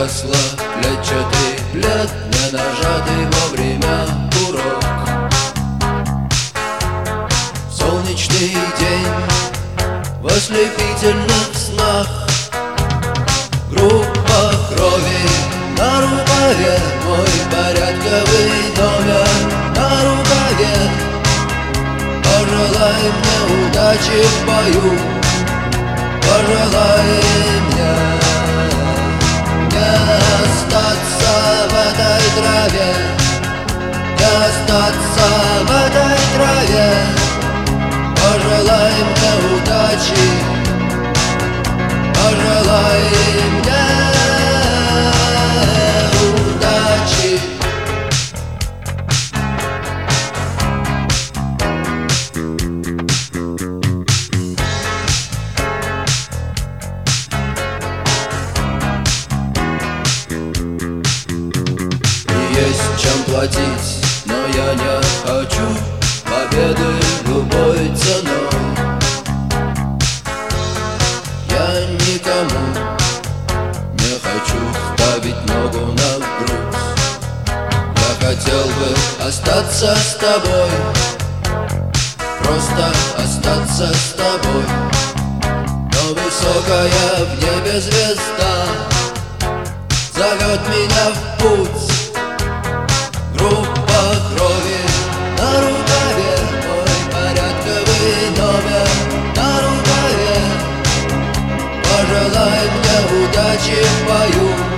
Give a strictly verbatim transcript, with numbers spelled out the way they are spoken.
погасла клетчатый плед, не нажатый вовремя курок. Солнечный день в ослепительных снах, группа крови на рукаве, мой порядковый номер на рукаве. Пожелай мне удачи в бою, пожелай мне не остаться в этой траве, не остаться в этой траве. Пожелай мне удачи, пожелай мне удачи. Есть чем платить, но я не хочу победы любой ценой. Я никому не хочу ставить ногу на грудь. Я хотел бы остаться с тобой, просто остаться с тобой. Но высокая в небе звезда зовет меня в путь. Группа крови на рукаве, мой порядковый номер на рукаве. Пожелай мне удачи в бою,